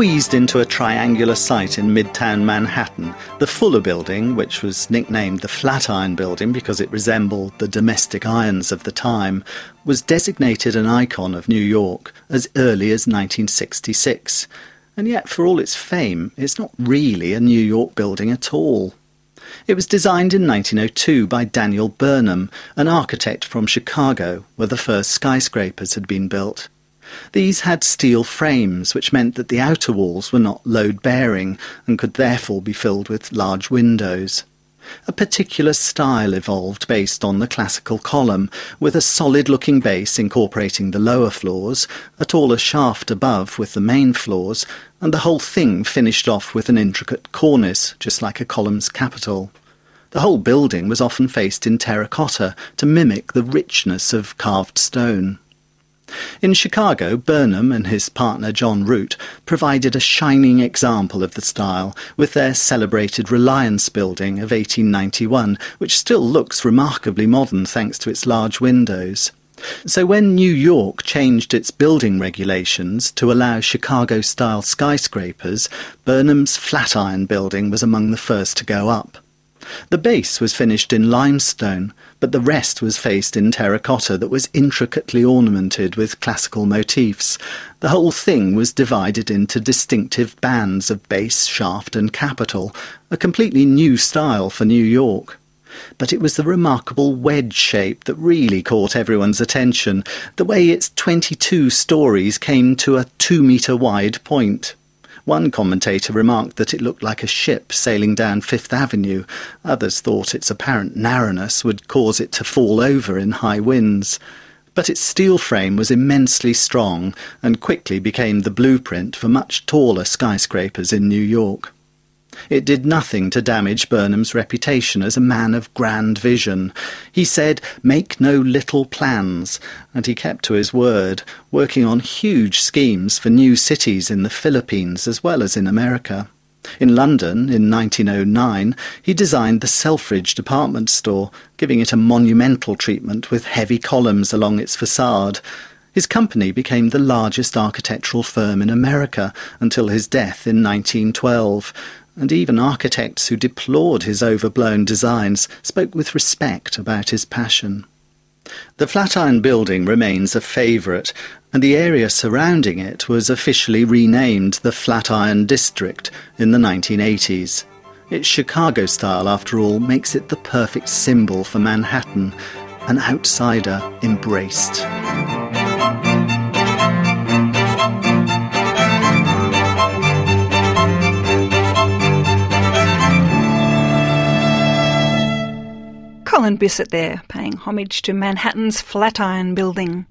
Squeezed into a triangular site in Midtown Manhattan, the Fuller Building, which was nicknamed the Flatiron Building because it resembled the domestic irons of the time, was designated an icon of New York as early as 1966. And yet, for all its fame, it's not really a New York building at all. It was designed in 1902 by Daniel Burnham, an architect from Chicago, where the first skyscrapers had been built. These had steel frames, which meant that the outer walls were not load-bearing and could therefore be filled with large windows. A particular style evolved based on the classical column, with a solid-looking base incorporating the lower floors, a taller shaft above with the main floors, and the whole thing finished off with an intricate cornice, just like a column's capital. The whole building was often faced in terracotta to mimic the richness of carved stone. In Chicago, Burnham and his partner John Root provided a shining example of the style with their celebrated Reliance building of 1891, which still looks remarkably modern thanks to its large windows. So when New York changed its building regulations to allow Chicago-style skyscrapers, Burnham's Flatiron building was among the first to go up. The base was finished in limestone, but the rest was faced in terracotta that was intricately ornamented with classical motifs. The whole thing was divided into distinctive bands of base, shaft and capital, a completely new style for New York. But it was the remarkable wedge shape that really caught everyone's attention, the way its 22 stories came to a 2-metre wide point. One commentator remarked that it looked like a ship sailing down Fifth Avenue. Others thought its apparent narrowness would cause it to fall over in high winds. But its steel frame was immensely strong and quickly became the blueprint for much taller skyscrapers in New York. It did nothing to damage Burnham's reputation as a man of grand vision. He said, "Make no little plans," and he kept to his word, working on huge schemes for new cities in the Philippines as well as in America. In London, in 1909, he designed the Selfridge department store, giving it a monumental treatment with heavy columns along its facade. His company became the largest architectural firm in America until his death in 1912. And even architects who deplored his overblown designs spoke with respect about his passion. The Flatiron Building remains a favourite, and the area surrounding it was officially renamed the Flatiron District in the 1980s. Its Chicago style, after all, makes it the perfect symbol for Manhattan, an outsider embraced. Colin Bisset there, paying homage to Manhattan's Flatiron Building.